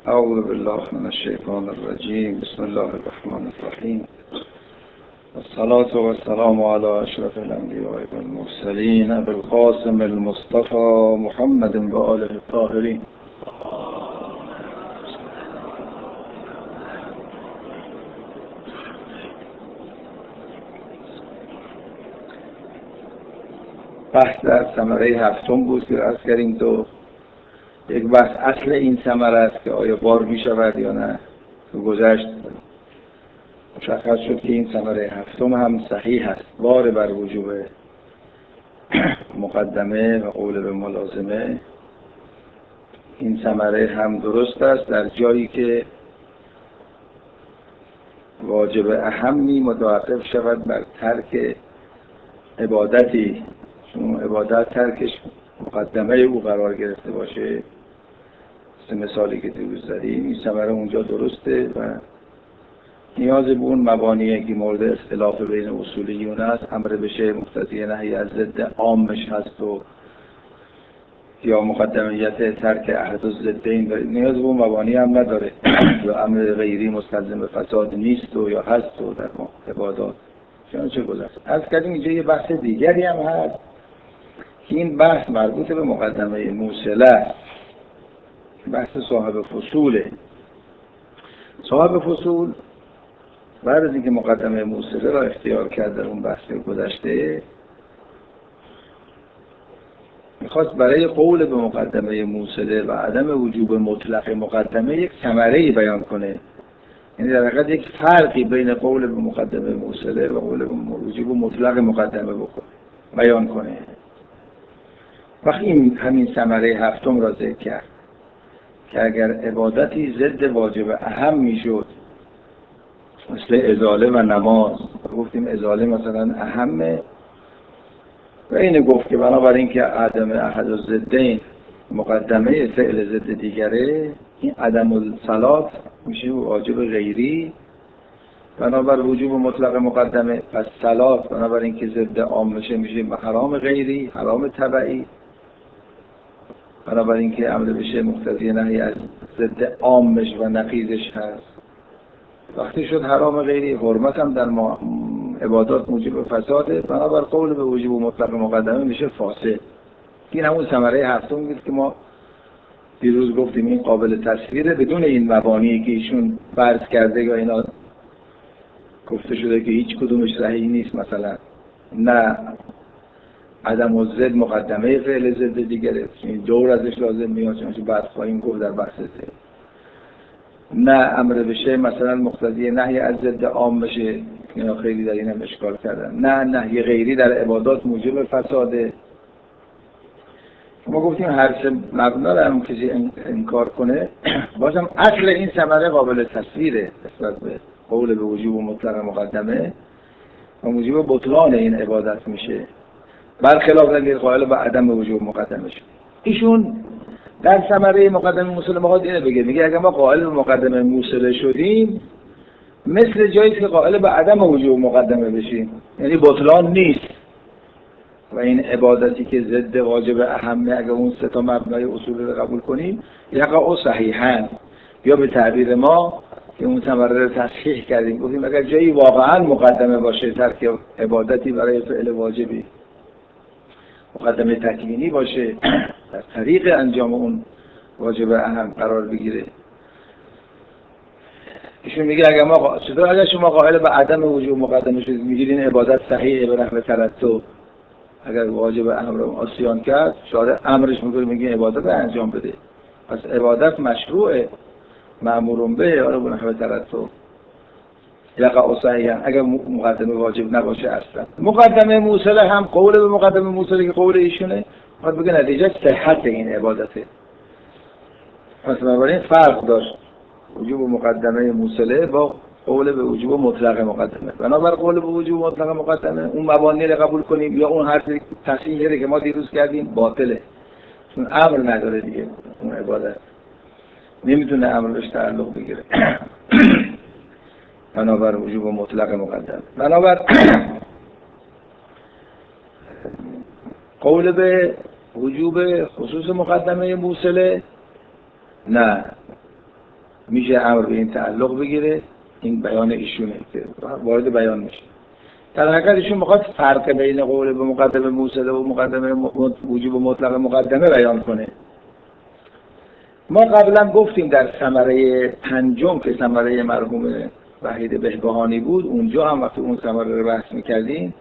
اعوذ بالله من الشیطان الرجیم. بسم الله الرحمن الرحیم. الصلاة والسلام على اشرف الانبیاء والمرسلین ابی القاسم المصطفى محمد و آله الطاهرین. بحث در ثمره هفتم بود که عرض کردیم. تو یک بحث اصل این ثمره است که آیا بار می شود یا نه. تو گذشت مشخص شد که این ثمره هفتم هم صحیح است، بار بر وجوب مقدمه و قول به ملازمه. این ثمره هم درست است در جایی که واجب اهمی متوقف شود بر ترک عبادتی، چون عبادت ترکش مقدمه او قرار گرفته باشه. مثالی که دیروز زدیم این ثمره اونجا درسته و نیاز به اون مبانی که مورد اختلاف بین اصولیون است، امر به شیء مقتضی نهی از ضد عامش هست و یا مقدمیت ترک احد الضدین، نیاز به اون مبانی هم نداره. یا امر غیری مستلزم به فساد نیست و یا هست و در عبادات چه گذشت. از کردیم اینجا یه بحث دیگری هم هست که این بحث مربوط به مقدمه موصله است. بحث صاحب فصوله. صاحب فصول بعد از اینکه مقدمه موصله را اختیار کرد در اون بحث گذشته، میخواست برای قول به مقدمه موصله و عدم وجوب مطلق مقدمه یک ثمره‌ای بیان کنه. یعنی در حقیقت یک فرقی بین قول به مقدمه موصله و قول به وجوب مطلق مقدمه بیان کنه. وقتی این همین ثمره هفتم را ذکر کرد که اگر عبادتی ضد واجب اهم میشد مثل ازاله و نماز، گفتیم ازاله مثلا اهمه و اینه گفت که بنابراین که عدم احد الضدین مقدمه فعل ضد دیگره، این عدم الصلات میشه واجب غیری بنابر وجوب مطلق مقدمه. پس صلات بنابراین که ضد عام میشه حرام غیری، حرام تبعی. بنابراین که امر بشه مقتضی نهی از ضد عامش و نقیضش هست. وقتی شد حرام غیری، حرمت هم در عبادات موجب فساده، بنابر قول به وجوب مطلق مقدمه میشه فاسد. این همون ثمره هفتم بود که ما دیروز گفتیم این قابل تصویره بدون این مبانی که ایشون فرض کرده یا اینا گفته شده که هیچ کدومش صحیح نیست. مثلا نه عدم الضد مقدمه فعل ضد دیگره، این دور ازش لازم میاد، چون بعد خواهیم گفت در بحث ضد. نه امر بشه مثلا مقتضی نهی از ضد عام بشه، اینا خیلی در این هم اشکال کردن. نه نهی غیری در عبادات موجب فساده. ما گفتیم هر سه مبنا رو هم کسی انکار کنه بازم اصل این ثمره قابل تصویره نسبت به قول به وجوب مطلق مقدمه و موجب بطلان این عبادت میشه، برخلاف اگر قائل به عدم وجوب مقدمه شد. ایشون در ثمره مقدمه موصله میخواد اینو بگه، میگه اگر ما قائل به مقدمه موصله شدیم مثل جایی که قائل به عدم وجوب مقدمه بشیم، یعنی بطلان نیست و این عبادتی که ضد واجب اهمه اگر اون سه تا مبنای اصول رو قبول کنیم یقع صحیحاً، یا به تعبیر ما که اون ثمره رو تصحیح کردیم گفتیم اگر جایی واقعاً مقدمه باشه ترک عبادتی برای فعل واجبی، مقدمه تکوینی باشه در طریق انجام اون واجب اهم قرار بگیره. ایشون میگه اگر شما قائل به عدم وجوب مقدمه شدید میگید این عبادت صحیحه به نحو ترتب، اگر واجب اهم رو عصیان کرد شارع امرش میکنه میگه عبادت رو انجام بده، پس عبادت مشروعه مأمور به حالا به نحو ترتب یقع صحیحاً اگر مقدمه واجب نباشه. اصلا مقدمه موصله هم قول به مقدمه موصله که قول ایشونه باید بگه نتیجه صحت این عبادته. پس بنابراین فرق داشت وجوب مقدمه موصله با قول به وجوب مطلق مقدمه. بنابر قول به وجوب مطلق مقدمه اون مبانی رو قبول کنیم یا اون حرف تصحیحی که ما دیروز کردیم باطله، چون امر نداره دیگه، اون عبادت نمیتونه امر بهش تعلق بگیره. بنابر وجوب مطلق مقدمه. بنابر قول به وجوب خصوص مقدمه موصله نه، میشه امر به این تعلق بگیره. این بیان ایشونه که وارد بیان میشه. در حقیقت ایشون میخواد فرق بین قول به مقدمه موصله و مقدمه وجوب مطلق مقدمه بیان کنه. ما قبلا گفتیم در ثمره پنجم که ثمره مرحوم وحید بهبهانی بود، اونجا هم وقتی اون ثمره رو بحث میکردیم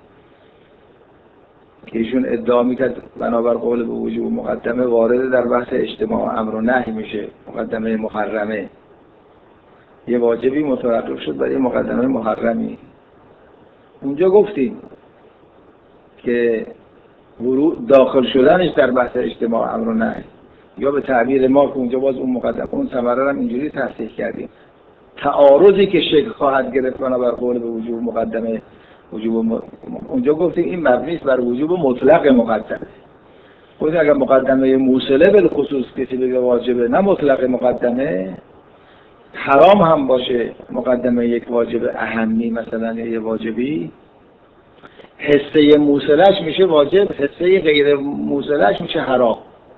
که ایشون ادعا میکرد بنابر قول به وجوب مقدمه وارد در بحث اجتماع امر و نهی میشه. مقدمه محرمه یه واجبی متوقف شد برای مقدمه محرمی. اونجا گفتیم که ورود داخل شدنش در بحث اجتماع امر و نهی، یا به تعبیر ما که اونجا باز اون مقدمه اون ثمره رو اینجوری تصحیح کردیم، تعارضی که شکل خواهد گرفت بنابر قول به وجوب مقدمه اونجا گفتیم این مبنی است بر وجوب مطلق مقدمه. خود اگر مقدمه موصله به خصوص کسی بگه واجبه نه مطلق مقدمه، حرام هم باشه مقدمه یک واجب اهمی مثلا یا یه واجبی، حصه موصلش میشه واجب، حصه غیر موصلش میشه حرام.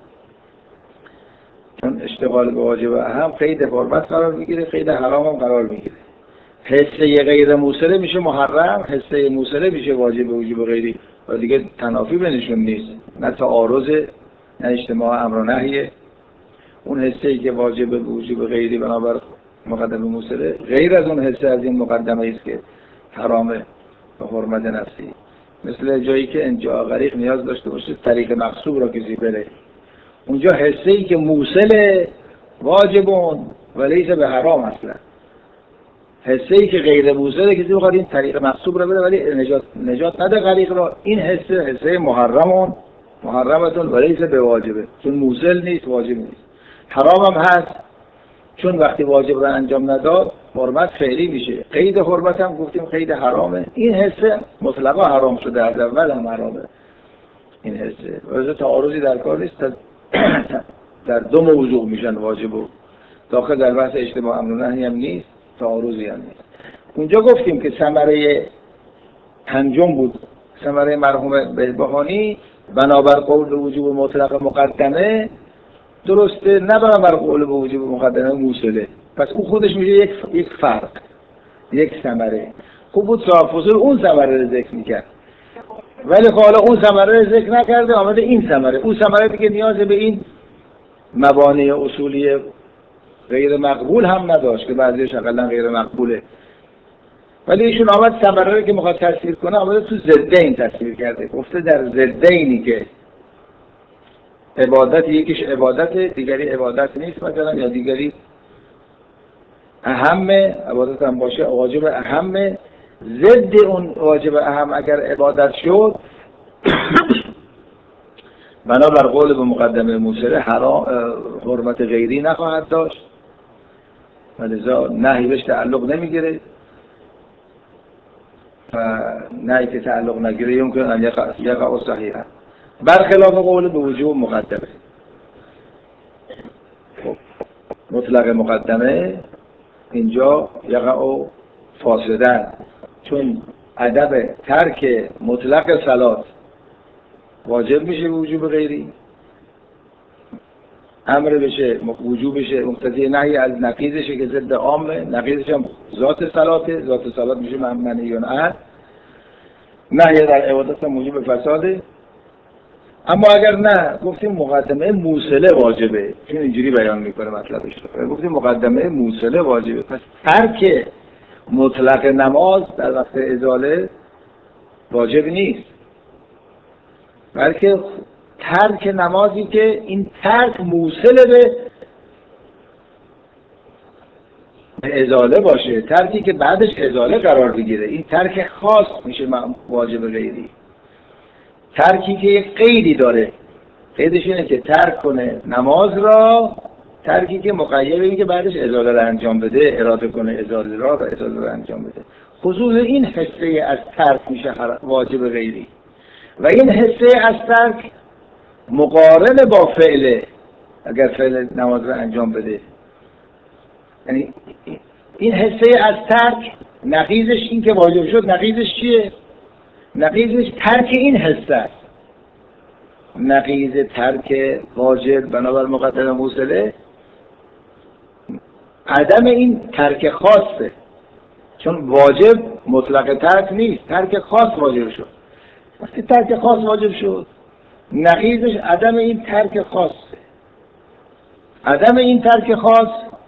چون اشتغال به واجب اهم قید حرمت قرار میگیره، قید حرام هم قرار میگیره. حصه غیر موصله میشه محرم، حصه موصله میشه واجب وجوب غیری و دیگه تنافی بینشون نیست، نه تعارض نه اجتماع امر و نهیه. اون حصه‌ای که واجب وجوب غیری بنابر مقدمه موصله غیر از اون حصه از این مقدمه است که حرامه و حرمت نفسی. مثل جایی که انجا غریق نیاز داشته باشه طریق مقصود را کسی بره، اونجا حصه‌ای که موصله واجبون ولیس به حرام اصلا. حصه‌ای که غیر موصله کسی بخواد این طریق مقصود را بره ولی نجات نده غریق را، این حصه محرمتون ولیس به واجبه، چون موصل نیست واجب نیست. حرام هم هست چون وقتی واجب را انجام نداد حرمت فعلی میشه. قید حرمت هم گفتیم قید حرامه، این حصه مطلقا حرام شده، از اول هم حرامه این حصه. واسه تعارضی در کار نیست، در دو موضوع میشن واجب و داخل در بحث اجتماع امر و نهی هم نیست، تعارضی هم نیست. اونجا گفتیم که ثمره پنجم بود، ثمره مرحوم بهبهانی بنابر قول به وجوب مطلق مقدمه درسته، نه بنابر قول به وجوب مقدمه موصله. پس اون خودش میشه یک فرق، یک ثمره. خوب بود صاحب فضول اون ثمره رو ذکر میکرد، ولی حالا اون ثمره رو ذکر نکرده، آمده این ثمره. اون ثمره دیگه نیاز به این مبانی اصولی غیر مقبول هم نداشت که بعضیش اقلا غیر مقبوله، ولی ایشون آمد ثمره رو که میخواد تصویر کنه آمده تو ضدین تصویر کرده. گفته در ضدینی که عبادت یکیش عبادت دیگری عبادت نیست مثلا، یا دیگری اهمه، عبادت هم باشه واجب اهمه، ضد اون واجب اهم اگر عبادت شد بنابر قول به مقدمه موصله حرمت غیری نخواهد داشت و لذا نهی بهش تعلق نمیگیره و نهی که تعلق نگیره یمکن ان یقع صحیحا، برخلاف قول به وجوب مقدمه. مطلق مقدمه اینجا یقع فاسدن، چون ادب ترک مطلق صلات واجب میشه وجوب غیری، امر بشه وجوب بشه مقتضی نهی از نقیضشه که ضد عامه، نقیضش هم ذات صلاته، ذات صلات میشه منهیون عنه، نهی در عبادت هم موجب فساده. اما اگر نه گفتیم مقدمه موصله واجبه، چون اینجوری بیان میکنه مطلبش رو، گفتیم مقدمه موصله واجبه، پس ترک مطلق نماز در وقت ازاله واجب نیست، بلکه ترک نمازی که این ترک موصل به ازاله باشه، ترکی که بعدش ازاله قرار بگیره، این ترک خاص میشه واجب غیری. ترکی که یک قیدی داره، قیدش اینه که ترک کنه نماز را، ترکی که مقید اینه که بعدش ازاله را انجام بده، اراده کنه ازاله را و ازاله را انجام بده. خصوص این حصه از ترک میشه واجب غیری و این حصه از ترک مقارن با فعله، اگر فعل نماز را انجام بده. یعنی این حصه از ترک نقیضش این که واجب شد، نقیضش چیه؟ نقیضش ترک این حصه است. نقیض ترک واجب بنابر مقدمه موصله عدم این ترک خاصه، چون واجب مطلق ترک نیست، ترک خاص واجب شد. وقتی ترک خاص واجب شد، نقیضش عدم این ترک خاصه. عدم این ترک خاص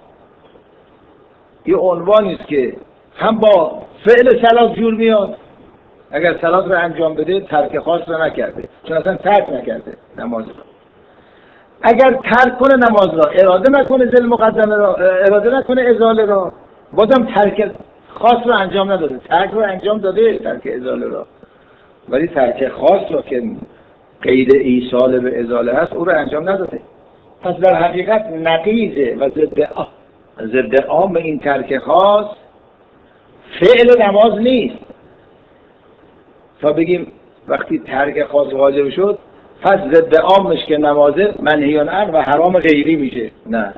یه عنوانی است که هم با فعل صلات جور میاد. اگر صلات رو انجام بده ترک خاص رو نکرده، چون اصلا ترک نکرده نماز رو. اگر ترک کنه نماز را، اراده نکنه ذل مقدمه را، اراده نکنه ازاله را، بازم ترک خاص رو انجام نداده. ترک رو انجام داده، ترک ازاله را، ولی ترک خاص رو که قید ایصال به ازاله هست او رو انجام نداده. پس در حقیقت نقیضه و ضد عام این ترک خاص فعل نماز نیست. تا بگیم وقتی ترک خاص واجب شد پس ضد عامش که نمازه منهی عنه و حرام غیری میشه. نه،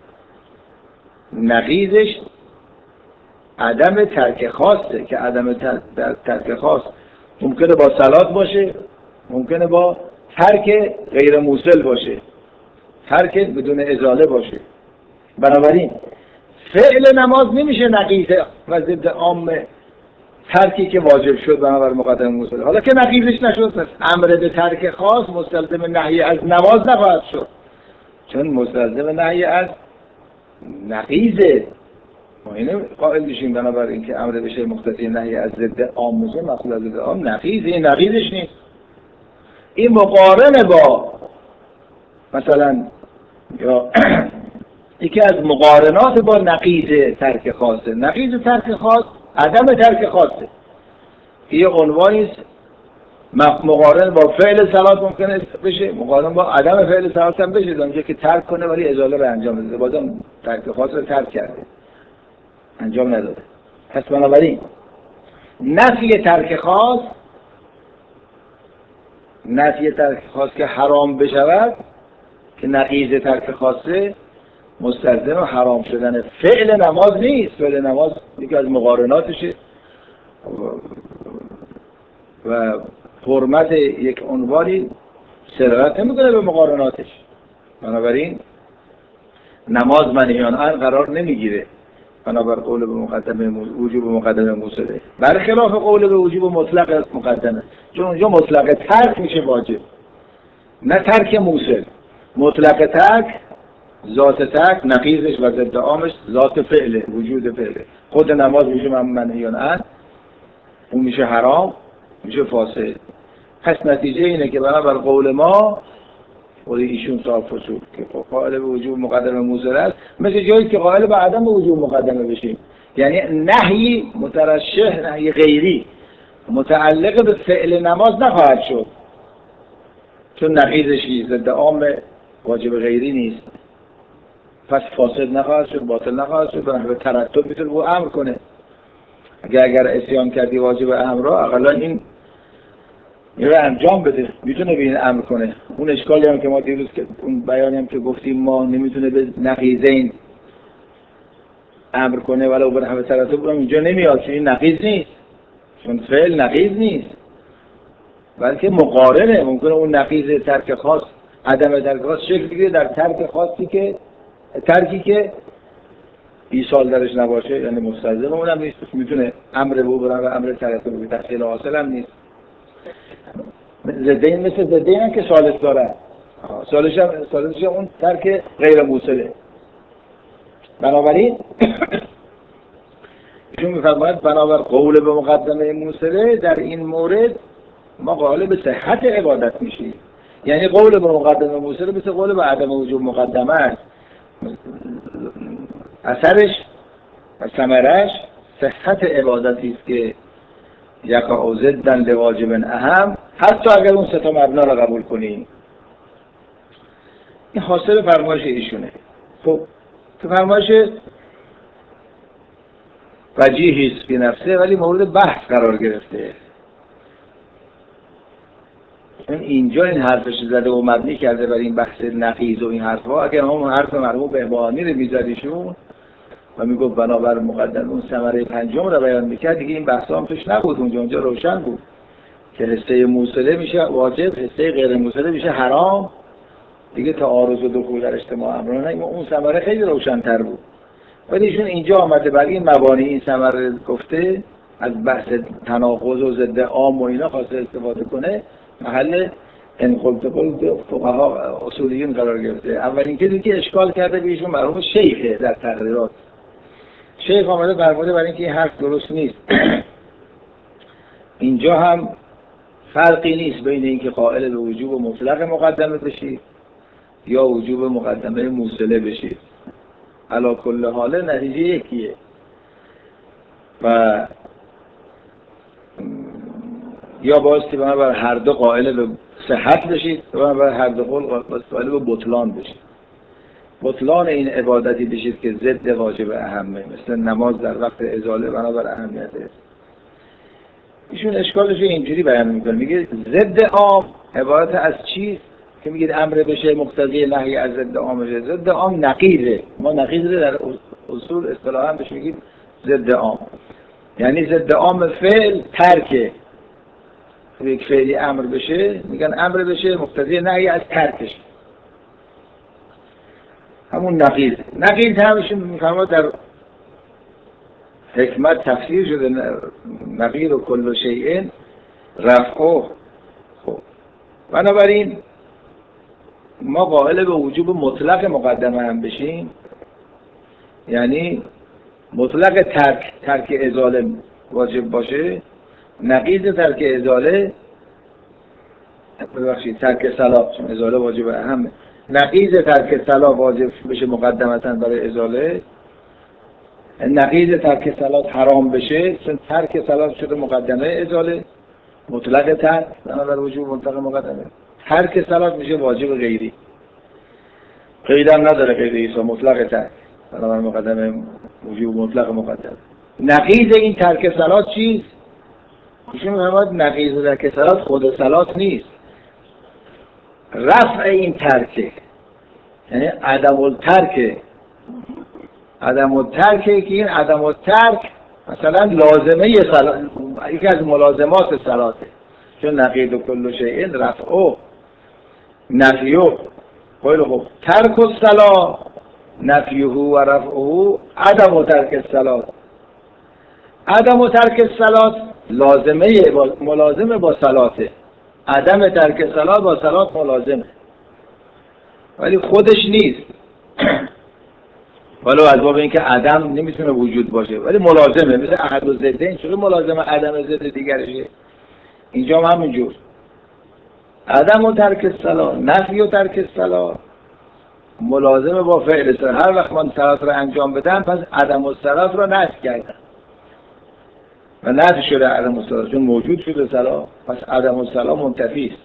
نقیضش عدم ترک خاصه که عدم ترک خاص ممکنه با صلات باشه، ممکنه با ترک غیر موصل باشه، ترک بدون ازاله باشه. بنابراین فعل نماز نمیشه نقیضه و ضد عام ترکی که واجب شد بنابر مقدمه موصل. حالا که نقیضش نشد پس امر به ترک خاص مستلزم نهی از نماز نخواهد شد، چون مستلزم نهی از نقیضه. ما اینو قائل میشیم بنابر اینکه امر بشه مقتضی نهی از ضد عام میشه، مقصود از ضد عام نقیضه، این نقیضش نیست. این مقارنه با مثلا یا یکی از مقارنات با نقیض ترک خاصه. نقیض ترک خاص عدم ترک خاصه، یه عنوانی است. مقارن با فعل صلات ممکنه بشه، مقارن با عدم فعل صلات هم بشه، اونجا که ترک کنه ولی ازاله رو انجام بده، بازم ترک خاص رو ترک کرده، انجام نداده. پس بنابراین نفی ترک خاص که حرام بشود، که نقیض ترک خاصه، مستلزم حرام شدن فعل نماز نیست. فعل نماز یکی از مقارناتشه و حرمت یک عنوانی سرایت نمیکنه به مقارناتش. بنابراین نماز منهی عنه قرار نمیگیره بنابر قول به مقدمه وجوب مقدمه موصله، برخلاف قول به وجوب مطلق مقدمه، چون اونجا مطلق ترک میشه واجب، نه ترک موصل. مطلق ترک ذات ترک نقیضش و ضد عامش ذات فعله، وجود فعله. خود نماز میشه منهی عنه، اون میشه حرام، میشه فاسد. پس نتیجه اینه که بنابر قول ما قول ایشون صاحب فصول که قائل به وجوب مقدمه موصل است، مثل جایی که قائل به عدم وجوب مقدمه بشیم، یعنی نهی مترشح، نهی غیری متعلق به فعل نماز نخواهد شد، چون نقیضش ضد عام واجب غیری نیست. پس فاسد نخواهد شد، باطل نخواهد شد، به ترتب میتونه او امر کنه. اگر اسیان کردی واجب امر را، اقلا این رو انجام بده، میتونه به این امر کنه. اون اشکالی هم که ما دیروز که اون بیانی هم که گفتیم ما نمیتونه به نقیضین امر کنه ولو به نحو ترتب، اینجا نمیاد، چون این نقیض نیست، چون فعل نقیض نیست بلکه مقارنه. ممکنه اون نقیض ترک خاص، عدم ترک خاص شکل بگیره در ترک خاصی که ترکی که ایصال درش نباشه، یعنی مستلزم اونم نیست، میتونه امر به او برن و امر ترتب به تحصیل حاصل هم نیست. زدین مثل زدین هم که ثالث داره، ثالثش اون ترک غیر موصله. بنابراین ایشون میفرماید بنابر قول به مقدمه موصله در این مورد ما قائل به صحت عبادت میشیم. یعنی قول به مقدمه موصله مثل قول به عدم وجوب مقدمه است، اثرش و ثمرش صحت عبادتی است که یقع ضداً لواجب اهم، حتی اگر اون سه تا مبنا را قبول کنیم. این حاصل فرمایش ایشونه. خب تو فرمایش وجیهی است به نفسه، ولی مورد بحث قرار گرفته. اینجا این حرفش زده و مبنی کرده بر این بحث نقیض و این حرفا. اگر هم حرف مرحوم بهبهانی رو می‌زدیشون و میگفت بنابر مقدمه اون ثمره پنجم رو بیان میکرد، دیگه این بحثا هم توش نبود. اونجا روشن بود که حصه موصله میشه واجب، حصه غیر موصله میشه حرام، دیگه تعارض و دخول در اجتماع امرانه. اون ثمره خیلی روشن‌تر بود. ولی ایشون اینجا آمده برای این مبانی این ثمره گفته، از بحث تناقض و ضد عام و اینا خواسته استفاده کنه، محل انقلت فقها اصولیون قرار گرفته. اولین کسی که اشکال کرده به ایشون مرحوم شیخه در تقریرات. شیخ آمده فرموده برای اینکه این حرف درست نیست. اینجا هم فرقی نیست بین اینکه قائل به وجوب مطلق مقدمه بشید یا وجوب مقدمه موصله بشید. علی کل حال نتیجه یکیه و یا بایستی بر هر دو قائل به صحت بشید و بر هر دو قائل به بطلان بشید. بطلان این عبادتی بشید که ضد واجب اهمه، مثل نماز در وقت ازاله بنابر اهمیته. ایشون اشکالش اینجوری بیان میکنه، میگه ضد عام عبارت از چیست که میگید امر بشه مقتضی نهی از ضد عام بشه. ضد عام نقیضه. ما نقیضه در اصول اصطلاحا بهش میگیم ضد عام، یعنی ضد عام فعل ترکه. یک فعلی امر بشه میگن امر بشه مقتضی نهی از ترکش، همون نقیض. نقیض همشون میفرماد در حکمت تفسیر شده، نقیض و کل شیء رفعه. خب بنابراین ما قائل به وجوب مطلق مقدمه هم بشیم، یعنی مطلق ترک ازاله واجب باشه، نقیض ترک ازاله ترک صلاح، چون ازاله واجب اهمه، نقیض ترک صلاح واجب بشه مقدمتا برای ازاله، نقیض ترک صلاح حرام بشه چون ترک صلاح شده مقدمه ازاله، مطلق ترک بنابر وجوب مطلق مقدمه، ترک صلاح میشه واجب غیری، قید هم نداره قید ایسا، مطلق ترک بنابر مقدمه وجوب مطلق مقدمه. نقیض این ترک صلاح چیست؟ ایشون می‌فرماید نقیض ترک صلاح خود صلاح نیست، رفع این ترکه، یعنی عدم الترکه. عدم الترکه که این عدم الترک مثلا لازمه صلاح، یکی از ملازمات صلاحه، چون نقیض کل شیء رفعه نفیه. خیلی خوب، ترک الصلاح نفیه و رفعه عدم ترک الصلاح. عدم ترک الصلاح لازمه ملازمه با صلاته، عدم ترک الصلاح با صلاح ملازمه ولی خودش نیست. ولو از باب اینکه عدم نمیتونه وجود باشه ولی ملازمه، مثل احد و ضدین چون ملازمه عدم ضد دیگرشه. اینجا هم همینجور، عدم و ترک الصلاح نفی و ترک الصلاح ملازمه با فعل صلاح. هر وقت من صلاح رو انجام بدم پس عدم الصلاح رو نفی کردم و نفی شده عدم الصلاح، چون موجود شده صلاح پس عدم الصلاح منتفی است.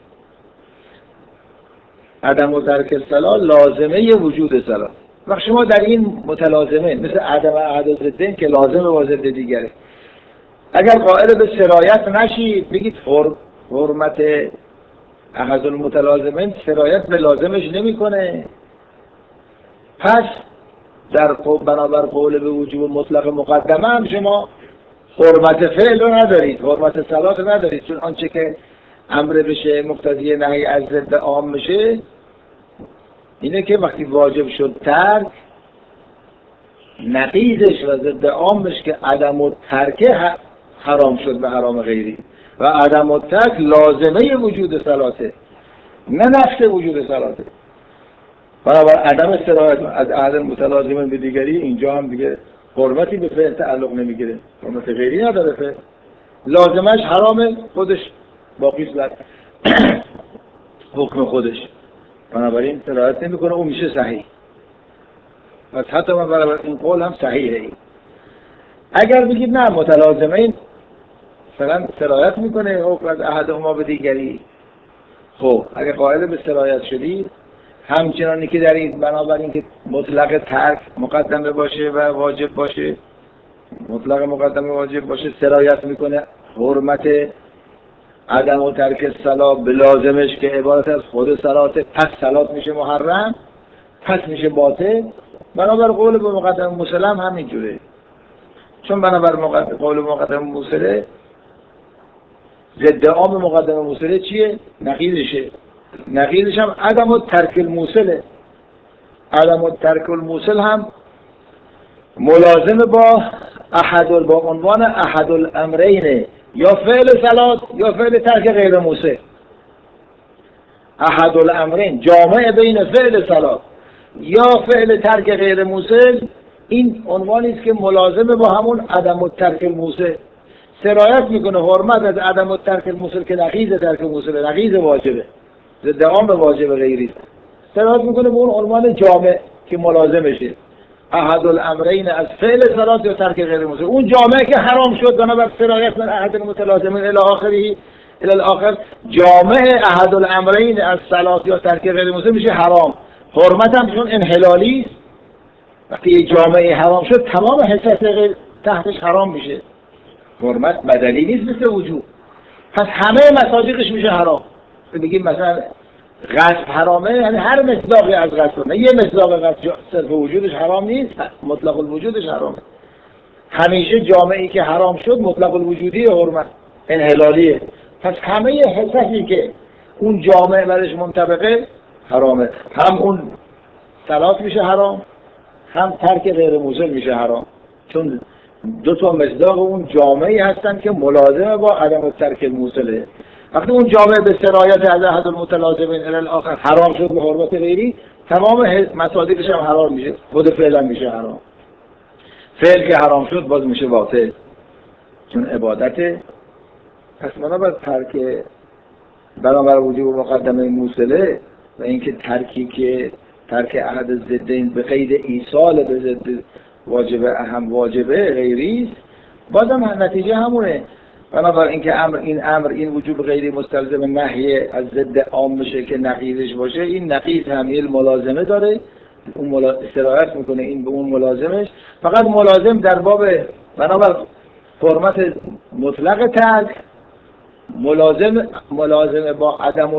عدم و ترک الصلاح لازمه وجود صلاح. وقت شما در این متلازمه مثل عدم احد و ضدین که لازمه با ضد دیگره، اگر قائل به سرایت نشید بگید حرمت احد المتلازمین سرایت به لازمش نمیکنه، پس در بنابر قول به وجوب مطلق مقدمه هم شما حرمت فعل رو ندارید، حرمت صلاح رو ندارید، چون آنچه که امر بشه مقتضی نهی از ضد عام بشه اینه که وقتی واجب شد ترک نقیضش و ضد عامش که عدم الترکه حرام شد به حرام غیری و عدم الترک لازمه وجود صلاته نه نفس وجود صلاته. بنابر عدم سرایت از احد متلازم به دیگری اینجا هم دیگه حرمتی به فعل تعلق نمیگیره، حرمت غیری نداره، فعل لازمش حرامه خودش باقیش بر حکم خودش، بنابراین سرایت نمیکنه اون میشه صحیح. پس حتی من برای این قول هم صحیحه. این اگر بگید نه متلازمه این مثلا سرایت میکنه حکم از احدهما به دیگری، خب اگر قائل به سرایت شدید همچنانی که در این بنابراین که مطلق ترک مقدمه باشه و واجب باشه، مطلق مقدمه واجب باشه سرایت میکنه حرمت عدم و ترک الصلاة به لازمش که عبارت از خود صلاته، پس صلات میشه محرم، پس میشه باطل. بنابر قول به مقدمه موصله هم همینجوره، چون بنابر قول مقدمه موصله ضد عام مقدمه موصله چیه؟ نقیضشه. نقیضش هم عدم و ترک الموصله. عدم و ترک الموصل هم ملازم با عنوان احد الامرین، یا فعل صلات یا فعل ترک غیر موسع. احد الامرین جامع بین فعل صلات یا فعل ترک غیر موسع، این عنوانی است که ملازم با همون عدم الترک الموسع، سرایت میکنه حرمت از عدم الترک الموسع که نقیض ترک موسع، نقیض واجبه، ضد عام واجب غیری است، سرایت میکنه به اون عنوان جامع که ملازمشه. احد الامرین از فعل صلات یا ترک غیر موسع، اون جامعه که حرام شد بنابر سرایت من احد المتلازمین الی آخره الی الاخر، جامع احد الامرین از صلات یا ترک غیر موسع میشه حرام. حرمت هم چون انحلالی است، وقتی یک جامعه حرام شد تمام حساسه تحتش حرام میشه. حرمت بدلی نیست مثل وجوب، پس همه مصادیقش میشه حرام. بگیم مثلا غصب حرامه، یعنی هر مصداقی از غصب، نه یه مصداق غصب صرف وجودش حرام نیست، مطلق الوجودش حرامه. همیشه جامعی که حرام شد مطلق الوجودی حرمت انحلالیه، پس همه حساسی که اون جامعه برش منطبقه حرامه، هم اون صلات میشه حرام، هم ترک غیر موسع میشه حرام، چون دو تا مصداق اون جامعی هستن که ملازمه با عدم ترک الموسعه. وقتی اون جامعه به سرایت از احد المتلازمین الی الاخر حرام شد به حرمت غیری، تمام مصادیقش هم حرام میشه، خود فعلا میشه حرام. فعل که حرام شد باز میشه باطل چون عبادته. پس بنابر وجوب مقدمه موصله و اینکه ترکی که ترک احد ضدین به قید ایصال به ضد واجب اهم واجبه غیری است، بازم نتیجه همونه. بنابر اینکه این وجوب غیری مستلزم نهی از ضد عام بشه که نقیضش باشه، این نقیض هم یه ملازمه داره، اون سرایت میکنه این به اون ملازمش. فقط ملازم در باب بنابر فرمت مطلق ترک، ملازم با عدم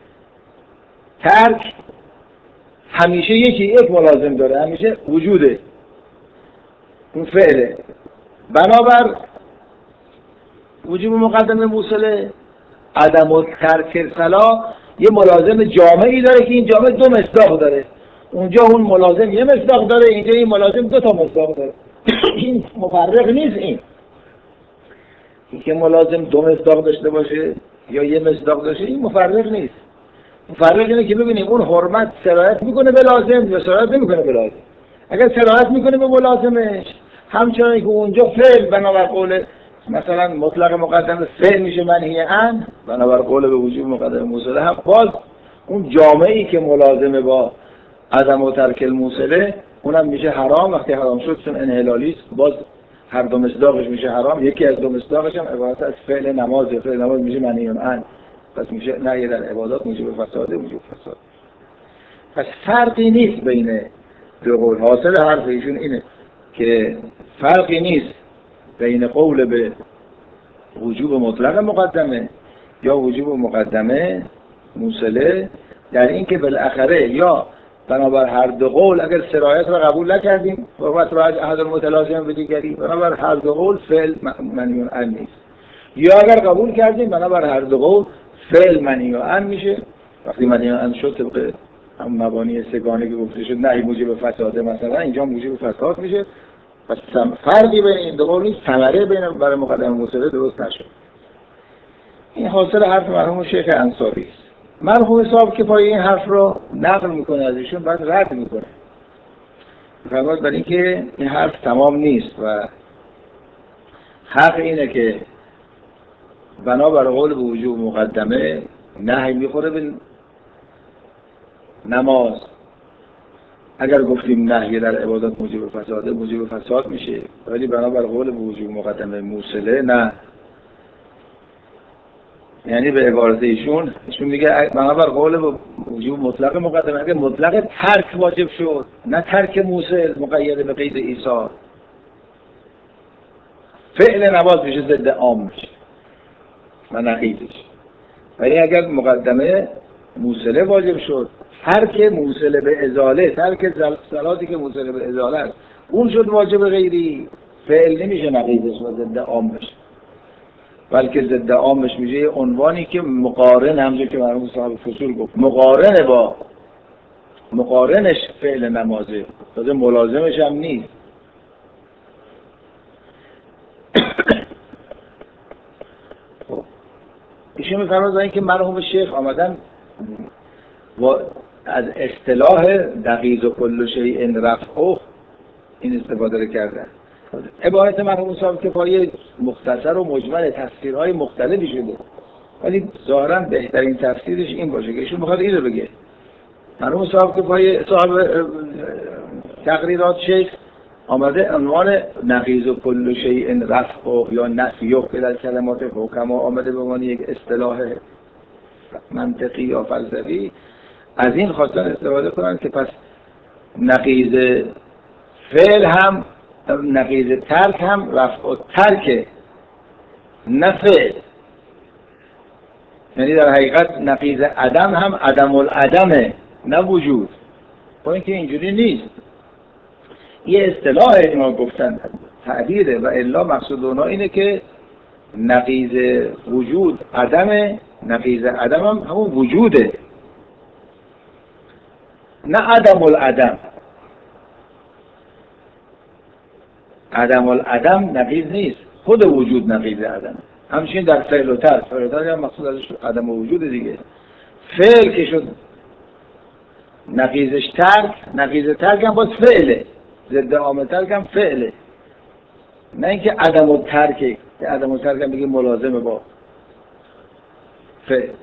الترک همیشه یک ملازم داره، همیشه وجوده، اون فعله. بنابر وجوب مقدمه موصله عدم الترک صلاح یه ملازم جامعی داره که این جامعه دو مصداق داره، اونجا اون ملازم یه مصداق داره، اینجا این ملازم دو تا مصداق داره. این مفرق نیست، این که ملازم دو مصداق داشته باشه یا یه مصداق داشته، این مفرق نیست. مفرق اینه که ببینیم اون حرمت سرایت میکنه به لازم یا سرایت نمیکنه به لازم. اگر سرایت میکنه به ملازمش، همچنان که اونجا فعل بنابر قول مثلا مطلق مقدم فعل میشه منهی عن، بنابر قول به وجوب مقدم موصله هم باز اون جامعی که ملازمه با عدم و ترک الموصله اونم میشه حرام. وقتی حرام شد چون انحلالی است، باز هر دو مصداقش میشه حرام. یکی از دو مصداقش هم عبارت از فعل نماز، فعل نماز میشه منهی عن، پس میشه نهی در عبادات موجب فساد. پس فرقی نیست بین دو قول. حاصل حرف ایشون اینه که فرقی نیست بین قول به وجوب مطلق مقدمه یا وجوب مقدمه موصله، در این که بالاخره یا بنابر هر دو قول اگر سرایت را قبول نکردیم حرمت را از احد المتلازم به دیگری، بنابر هر دو قول فعل منهی عن نیست، یا اگر قبول کردیم بنابر هر دو قول فعل منهی عن میشه. وقتی منهی عن شد طبق هم مبانی سگانه که گفته شد نهی موجب فساده، مثلا اینجا موجب فساد میشه. پس فرقی بین این دو قول نیست، ثمره بین برای مقدمه موصله درست نشد. این حاصل حرف مرحوم شیخ انصاری است. مرحوم صاحب که پای این حرف رو نقل میکنه از ایشون بعد رد میکنه، فرمود برای اینکه این حرف تمام نیست و حق اینه که بنابر قول به وجوب مقدمه نهی میخوره به نماز. اگر گفتیم نهی در عبادات موجب فساده، موجب فساد میشه، ولی بنابر قول به وجوب مقدمه موصله نه. یعنی به عبارت ایشون میگه بنابر قول به وجوب مطلق مقدمه اگر مطلق ترک واجب شد، نه ترک موصل مقید به قید ایصال، فعل نماز میشه ضد عام میشه و نقیضش. ولی اگر مقدمه موصله واجب شد، ترک موصله به ازاله، ترک صلاتی که موصله به ازاله است اون شد واجب غیری، فعل نمیشه نقیضش و ضد عام بشه، بلکه ضد عامش میشه یه عنوانی که مقارن، همونجور که مرحوم صاحب فصول گفت مقارنش فعل نمازه، تازه ملازمش هم نیست. ایشون می‌فرمایند که مرحوم شیخ آمدن و از اصطلاح نقیض کل شیء رفعه این استفاده رو کردن. عبارت مرحوم صاحب کفایه مختصر و مجمل تفسیرهای مختلفی شده، ولی ظاهراً بهترین تفسیرش این باشه که ایشون می‌خواد اینو بگه. مرحوم صاحب کفایه صاحب تقریرات شیخ آمده عنوان نقیض کل شیء رفعه یا نفیه که در کلمات حکما آمده به عنوان یک اصطلاح منطقی یا فلسفی، از این خواستن استفاده کنن که پس نقیض فعل هم نقیض ترک هم رفع و ترک نه فعل، یعنی در حقیقت نقیض عدم هم عدم العدمه نه وجود. با اینکه اینجوری نیست، یه اصطلاح اینا گفتن تعبیره و الا مقصود اونا اینه که نقیض وجود عدمه، نقیض عدم هم همون وجوده نه عدم العدم. عدم العدم نقیض نیست، خود وجود نقیض عدم. همچنین در فعل و ترک، فعل و ترک هم مقصود ازش عدم وجود دیگه. فعل که شد نقیضش ترک، نقیض ترک هم باز فعله، ضد عامل ترک هم فعله، نه اینکه عدم الترک که عدم الترک هم بگه ملازمه با فعل.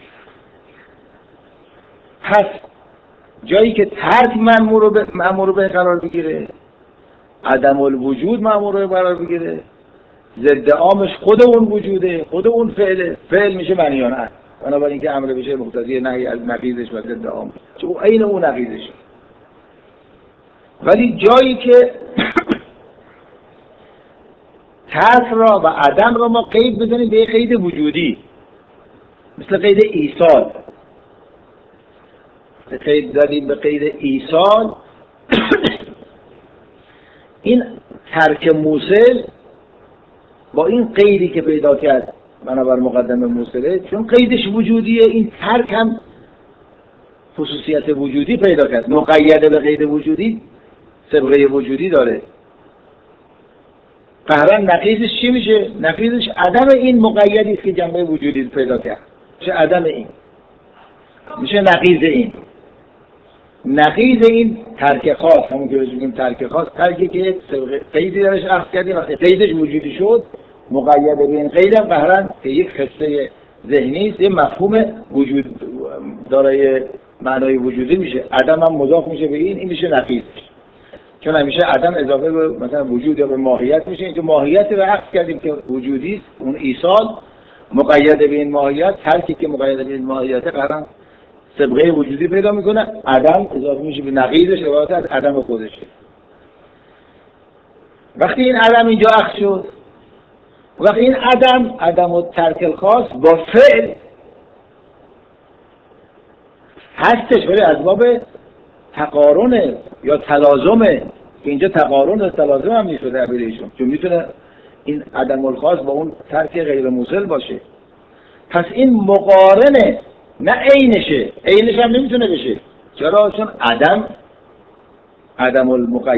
پس جایی که ترک مأمور به قرار بگیره، عدم الوجود مأمور به قرار بگیره، ضد عامش خود اون وجوده، خود اون فعله، فعل میشه منهی عن امر، بنابراین که امر بشه مقتضی نهی از نقیضش و ضد عامش، چون عین اون نقیضشه. ولی جایی که ترک را و عدم را ما قید بزنیم به قید وجودی، مثل قید ایصال، قید زدیم به قید ایصال، این ترک موصل با این قیدی که پیدا کرد بنابر مقدمه موصله، چون قیدش وجودیه، این ترک هم خصوصیت وجودی پیدا کرد، مقید به قید وجودی، سابقه وجودی داره. قهرن نقیضش چی میشه؟ نقیضش عدم این مقیدی که جنبه وجودی پیدا کرد، میشه عدم این، میشه نقیض این. نقیض این ترک خاص، همون که بگیم ترک خاص، ترکی که قیدی درش اخذ کردیم، وقتی قیدش وجودی شد مقید به این قیدم قهرن که یک خصه ذهنی است، یه مفهوم وجود دارای معنای وجودی میشه، عدم هم مضاف میشه به این میشه نقیضش، چون همیشه عدم اضافه به مثلا وجود یا به ماهیت میشه. اینکه ماهیت رو اخذ کردیم که وجودی است، اون ایصال مقید به این ماهیت، ترکی که مقید به این ماهیت قهرن سابقه وجودی پیدا میکنه، عدم اضافه میشه به نقیضش، عبارت از عدم خودشه. وقتی این عدم اینجا اخذ شد، وقتی این عدم و ترک الخاص با فعل هستش، ولی از باب تقارن یا تلازمه، که اینجا تقارن و تلازم هم نیست در ایشون، چون میتونه این عدم الخاص با اون ترک غیر موصل باشه. پس این مقارنه نه عینشه، عینش هم نمیتونه بشه. چرا؟ چون عدم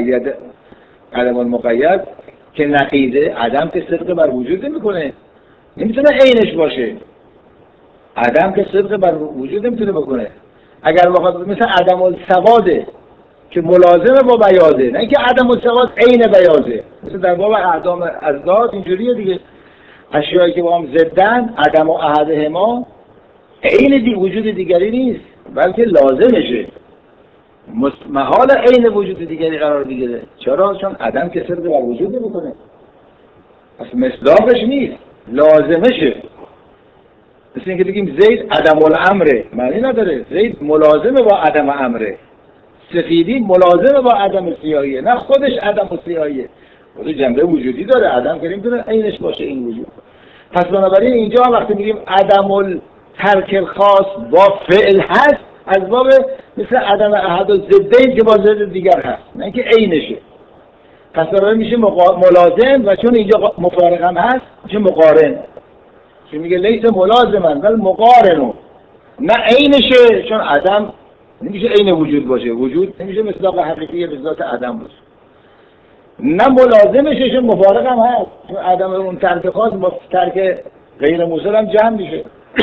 المقید که نقیضه، عدم که صدق بر وجود نمیکنه، نمیتونه عینش باشه. عدم که صدق بر وجود نمیتونه بکنه. اگر بخواد مثلا عدم السواده که ملازمه با بیاضه، نه اینکه عدم السواد عین بیاضه، مثل در باب اعدام ازداد اینجوریه دیگه، اشیایی که با هم ضدن، عدم و احدهما عین وجود دیگری نیست بلکه لازمشه، محال عین وجود دیگری قرار بگیره. چرا؟ چون عدم که صدق بر وجود نمیکنه، پس مصداقش نیست، لازمشه. مثل اینکه بگیم زید عدم الامره، معنی نداره، زید ملازمه با عدم امره، سفیدی ملازمه با عدم سیاهیه، نه خودش عدم سیاهیه، خود جنبه وجودی داره، عدم که نمیتونه عینش باشه این وجود. پس بنابراین اینجا وقتی میگیم عدم الترک الخاص با فعل هست، از باب مثل عدم احد و ضدین که با ضد دیگر هست، نه اینکه عینشه. پس بنابراین میشه ملازم، و چون اینجا مفارق هم هست میشه مقارن، چون میگه لیس ملازمن بل مقارنو، نه عینشه، چون عدم نمیشه عین وجود باشه، وجود نمیشه مصداق حقیقی به ذات عدم باشه، نه ملازمشه، چون مفارق هم هست، چون عدم اون ترک خاص با ترک غیر موصل هم جمع میشه.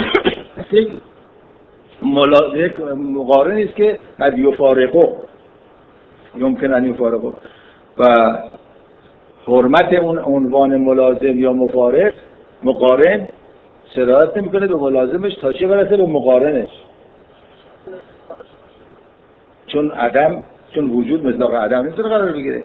یک مقارن است که قد یفارقه یمکن ان یفارقه و حرمت اون عنوان ملازم یا مفارق مقارن سرایت نمیکنه به ملازمش تا چه برسه به مقارنش. چون وجود مصداق عدم نمیتونه قرار بگیره.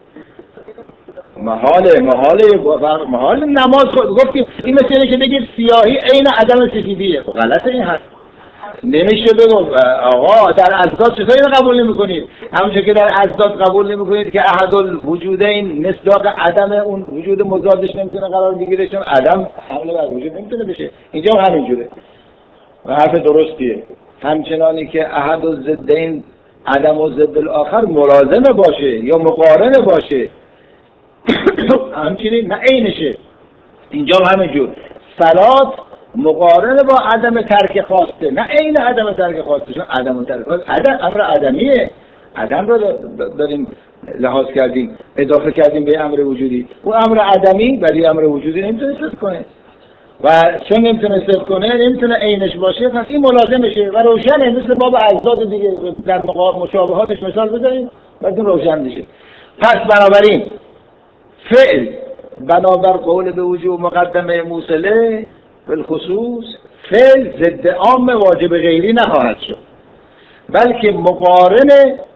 محال نماز گفتیم این مثل اینه که بگید سیاهی عین عدم سفیدیه. غلطه این هست. نمیشه بگو آقا در اجزاد چطور اینو قبول نمی‌کنید؟ همونجور که در اجزاد قبول نمی‌کنید که احد الوجودین مصداق عدم اون وجود مضادش نمیتونه قرار بگیره، چون عدم حمله بر وجود نمیتونه بشه. اینجا هم همینجوره و حرف درستیه. همچنانی که احد الضدین عدم و ضد الاخر ملازمه باشه یا مقارنه باشه همچنین نه عینشه. اینجا هم همینجور. صلات مقارنه با عدم ترک خواسته، نه عین عدم ترک خواسته، چون عدم ترک خواسته امر عدمیه. عدم رو داریم لحاظ کردیم، اضافه کردیم به امر وجودی. اون امر عدمی برای امر وجودی نمیتونه صدق کنه و چون نمیتونه صدق کنه نمیتونه عینش باشه، پس این ملازمشه و روشنه. مثل باب اجزاد دیگه در مشابهاتش مثال بزنیم بعد روشن میشه. پس بنابراین فعل بنابر قول به وجود مقدمه موصله بالخصوص فعل ضد عام واجب غیری نخواهد شد، بلکه مقارن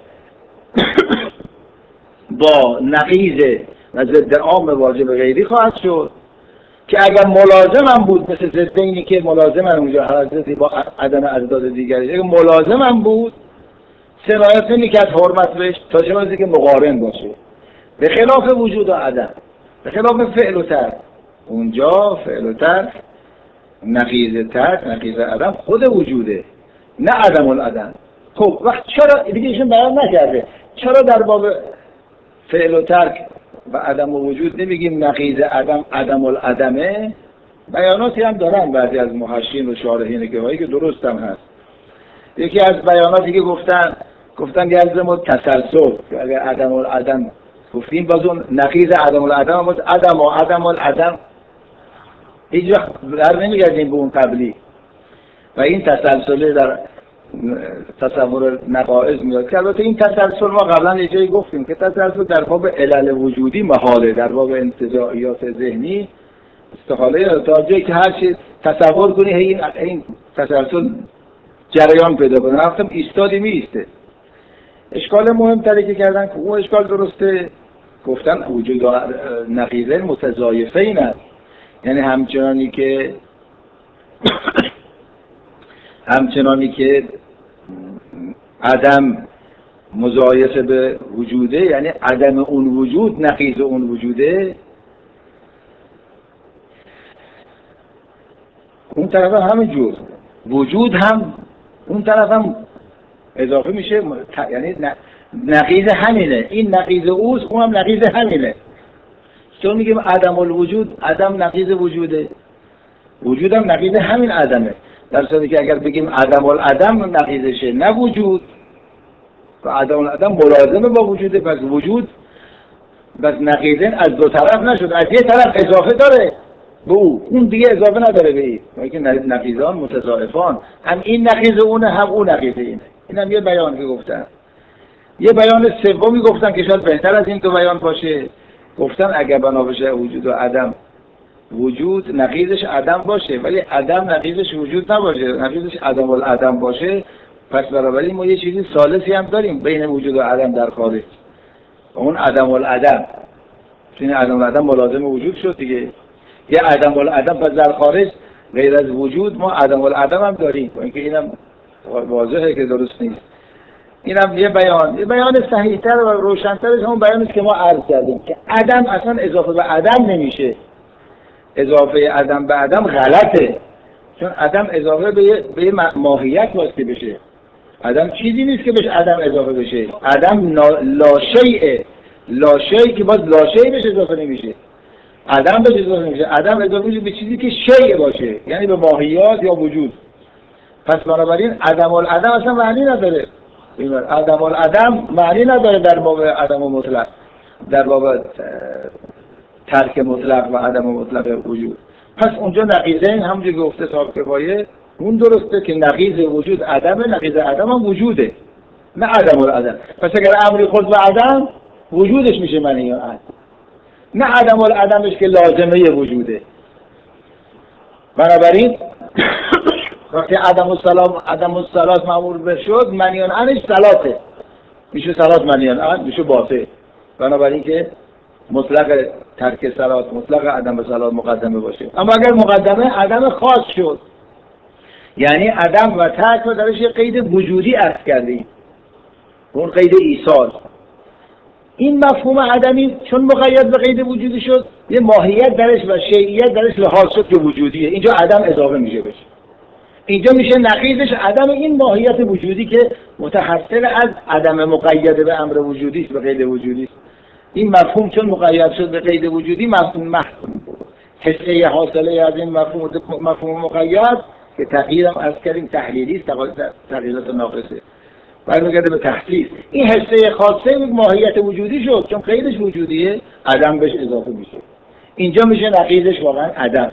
با نقیض و ضد عام واجب غیری خواهد شد که اگر ملازم هم بود مثل ضد اینی که ملازم هم اونجا حضرتی با عدم اجداد دیگری، اگر ملازم هم بود سرایت نمی‌کرد حرمت بهش تا چه بازی که مقارن باشه، به خلاف وجود و عدم، به خلاف فعل و ترک. اونجا فعل و ترک نقیض ترک نقیض عدم خود وجوده نه عدم العدم. خب وقت چرا دیگه ایشون بیان نکرده چرا در باب فعل و ترک و عدم و وجود نمیگیم نقیض عدم عدم العدمه؟ بیاناتی هم دارن بعضی از محشین و شارحین که درست هم هست. یکی از بیاناتی که گفتن یلزم التسلسل، اگر عدم العدم گفتیم باز اون نقیض عدم العدم باز عدم العدم هیچ وقت در نمیگردیم به اون قبلی و این تسلسل در تصور نقائض میاد که البته این تسلسل ما قبلا یه جایی گفتیم که تسلسل در باب علل وجودی محاله، در باب انتزاعیات ذهنی استحاله، تا جایی که هر چیز تصور کنی این تسلسل جریان پیدا کنه رفتم ایستادی میسته. اشکال مهمتری که کردن که اون اشکال درسته، گفتن وجود نقیضین متضایفین است، یعنی همچنانی که عدم مضایفه به وجوده، یعنی عدم اون وجود نقیض اون وجوده، اون طرف همینجور وجود هم اون طرف هم اضافه میشه، یعنی نقیض همینه، این نقیض اوست اون هم نقیض همینه. چون میگیم عدم الوجود عدم نقیض وجوده، وجود هم نقیض همین عدمه، در صورتی که اگر بگیم عدم العدم نقیضشه نه وجود، و عدم العدم ملازمه با وجوده، پس وجود بس نقیضین از دو طرف نشد، از یه طرف اضافه داره به اون دیگه اضافه نداره به این، که نقیضان متضاعفان، هم این نقیض اونه هم اون نقیض اینه. این هم یه بیان که گفتن. یه بیان سومی گفتن که شاید بهتر از این دو بیان باشه، گفتن اگر بنا بشه وجود و عدم، وجود نقیضش عدم باشه ولی عدم نقیضش وجود نباشه، نقیضش عدم العدم باشه، پس بنابراین ما یه چیزی ثالثی هم داریم بین وجود و عدم در خارج، اون عدم العدم. چون عدم العدم ملازم وجود شد دیگه، یه عدم العدم پس در خارج غیر از وجود ما عدم العدم هم داریم، اینکه اینم واضحه که درست نیست. اینم یه بیان صحیح‌تر و روشن‌ترش همون بیانی است که ما عرض کردیم که عدم اصلا اضافه به عدم نمیشه، اضافه عدم به عدم غلطه، چون عدم اضافه به یه ماهیت واسطه بشه. عدم چیزی نیست که بهش عدم اضافه بشه، عدم لاشیء، لاشیء که باز لاشیء بهش اضافه نمیشه، عدم بهش اضافه نمیشه، عدم اضافه میشه به چیزی که شیء باشه، یعنی به ماهیت یا وجود. پس بنابراین عدم العدم اصلا معنی نداره، عدم العدم معنی نداره در باب عدم مطلق، در باب ترک مطلق و عدم مطلق وجود. پس اونجا نقیضین همونجور که گفته صاحب کفایه اون درسته که نقیض وجود عدمه، نقیض عدم هم وجوده، نه عدم العدم. پس اگر امری خود به عدم، وجودش میشه منهی عنه، نه عدم العدمش که لازمه وجوده. بنابراین وقتی عدم الصلاة مأمور به شد، منهی عنهش صلاته، میشه صلات منهی عنه، میشه باطل. بنابراین که مطلق ترک صلات، مطلق عدم صلات مقدمه باشه. اما اگر مقدمه عدم خاص شد، یعنی عدم و ترک رو درش یه قید وجودی عطف کردیم، اون قید ایصال. این مفهوم عدمی چون مقید به قید وجودی شد، یه ماهیت درش و شیعیت درش لحاظ شد که وجودیه، اینجا عدم اضافه میشه بشه. اینجا میشه نقیضش عدم این ماهیت وجودی که متحصل از عدم مقید به امر وجودی است، به قید وجودی است. این مفهوم چون مقید شد به قید وجودی، مفهوم حسه حاصله از این مفهوم مقید که تغییرم از کردیم تحلیلی است، تغییرات ناقصه، برمیگرده به تحلیل. این حسه خاصه ماهیت وجودی شد، چون قیدش وجودیه عدم بهش اضافه میشه. اینجا میشه نقیضش واقعا عدم.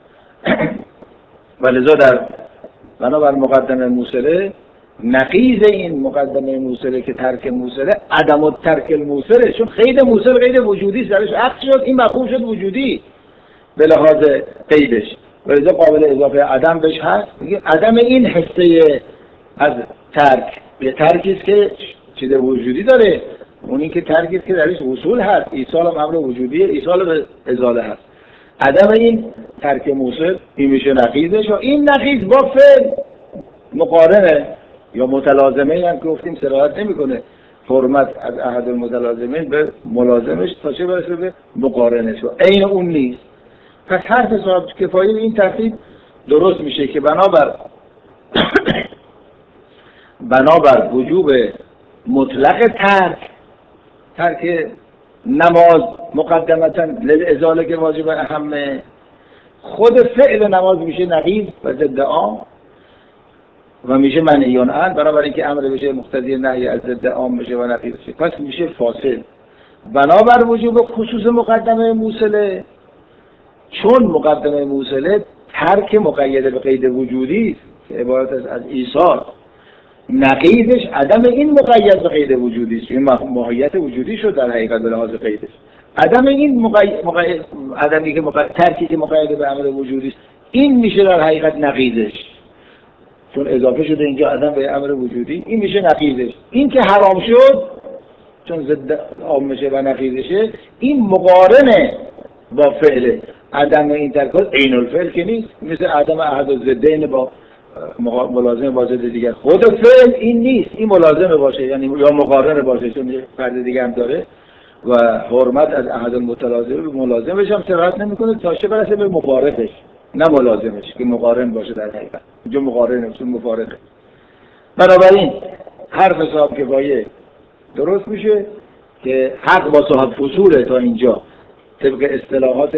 ولذا در بنابر مقدمه موصله، نقیض این مقدمه موصله که ترک موصله عدم الترک الموصله، چون قید موصل قید وجودی است، درش عقد شد، این مفهوم شد وجودی به لحاظ قیدش، ولذا قابل اضافه عدم بهش هست. عدم این حسه از ترک، یه ترکی است که چیز وجودی داره، اونی که ترکی است که درش وصول هست، ایصال هم امر وجودیه، ایصال به ازاله هست. عدم این ترک موصل، این میشه نقیضش. و این نقیض با فعل مقارنه یا متلازمه هم که گفتیم صراحت نمیکنه حرمت از احد المتلازمین به ملازمش تا چه برسه به مقارنش، و عین اون نیست. پس حرف صاحب کفایه این ترتیب درست میشه که بنابر وجوب مطلق ترک نماز مقدمتا للازاله که واجب اهمه، خود فعل نماز میشه نقیض و ضد عام و میشه منهی عنه، بنابراین که امر بشه مقتضی نهی از ضد عام بشه و نقیض بشه، پس میشه فاصل. بنابر وجوب خصوص مقدمه موصله، چون مقدمه موصله ترک مقید به قید وجودی است که عبارت است از ایصال، نقیضش عدم این مقید به قید وجودی است، این ماهیت وجودی شد در حقیقت به لحاظ قیدش. عدم این عدمی که ترکی که مقید به امر وجودی است، این میشه در حقیقت نقیضش، چون اضافه شده اینجا عدم به امر وجودی، این میشه نقیضش. این که حرام شد چون ضد عام میشه و نقیضشه، این مقارنه با فعل. عدم این ترک عین الفعل که نیست، مثل عدم احد الضدین با ملازم با ضد دیگر. خود فعل این نیست، این ملازمه باشه، یعنی یا مقارنه باشه، چون یه فرد دیگه هم داره و حرمت از احد المتلازم ملازمش هم صراحت نمیکنه تا چه برسه به مفارقش، نه ملازمش که مقارن باشه در حقیقت. اینجا مقارنه چون مفارقه. بنابراین حرف صاحب کفایه درست میشه که حق با صاحب فصوله تا اینجا طبق اصطلاحات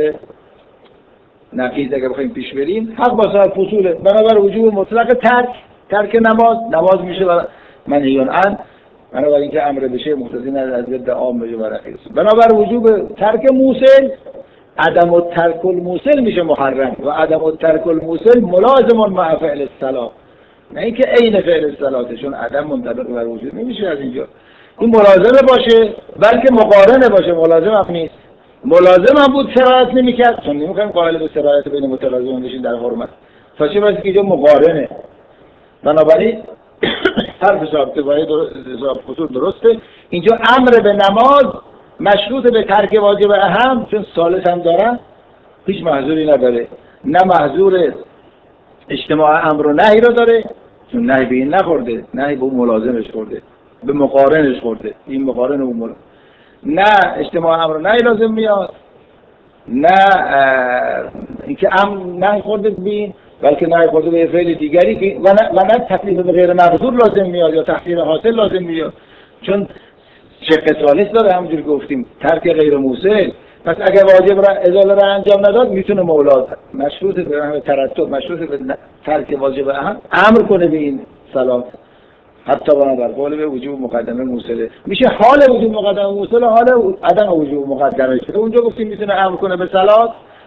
نقیض اگر بخوایم پیش بریم، حق با صاحب فصوله. بنابر وجوب مطلق ترک نماز میشه و منهی عنه، بنابراین که امر بشه مقتضی نهی از ضد عام بشه و نقیض. بنابر وجوب ترک موصل، عدم الترک الموصل میشه محرم و عدم الترک الموصل ملازم مع فعل الصلاة، نه اینکه عین فعل الصلاة، چون عدم منطبق بر وجود نمیشه از اینجا. این ملازمه باشه بلکه مقارنه باشه، ملازم هم نیست. ملازم هم بود سرایت نمیکرد، چون نمیخوایم قائل به سرایت بین متلازم بشین در حرمت، تا چه برسه که اینجا مقارنه. بنابراین حرف صاحب کفایه درسته. اینجا امر به نماز مشروط به ترک واجب اهم، چون ثالث هم دارن، هیچ محظوری نداره، نه محظور اجتماع امر و نهی رو داره، چون نهی به این نخورده، نهی به اون ملازمش خورده، به مقارنش خورده، این مقارن اون ملازم. نه اجتماع امر و نهی لازم میاد، نه اینکه نهی خورده بین، بلکه نهی خورده به فعل دیگری و نه تکلیف به غیر محظور لازم میاد یا تحصیل حاصل لازم میاد، چون شق ثالث داره. همونجوری گفتیم ترک غیر موصل، پس اگر واجب را ازاله را انجام نداد میتونه مولا مشروط به ترتب، مشروط به ترک واجب اهم امر کنه به این صلات، حتی بنابر قول به وجوب مقدمه موصله میشه. حال وجوب مقدمه موصله حال عدم وجوب مقدمه شده. اونجا گفتیم میتونه امر کنه به صلات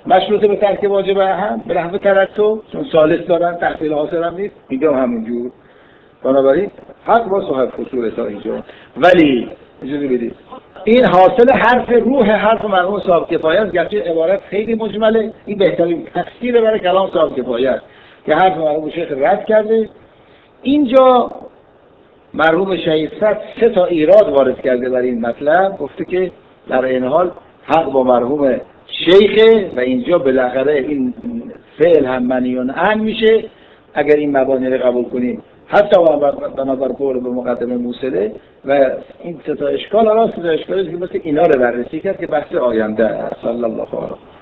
مشروطه به ترک واجب هم به نحو ترتب، چون ثالث دارن تحصیل حاصل هم نیست، اینجا هم همینجور. بنابراین حق با صاحب خصوصه تا اینجا. ولی اجازه بدید این حاصل حرف مرحوم صاحب کفایه است، گرچه عبارت خیلی مجمله، این بهترین تفسیر برای کلام صاحب کفایه است که حرف مرحوم شیخ رد کرده. اینجا مرحوم شهید صدر 3 تا ایراد وارد کرده برای این مطلب، گفته که در این حال حق با مرحوم شیخه و اینجا بالاخره این فعل هم منیون عن میشه اگر این مبانی رو قبول کنیم، حتی بنابر قول به مقدمه موصله. و این 3 تا اشکال، 3 تا اشکالی که مثل اینا رو بررسی کرد که بحث آینده است. صلی الله علیه و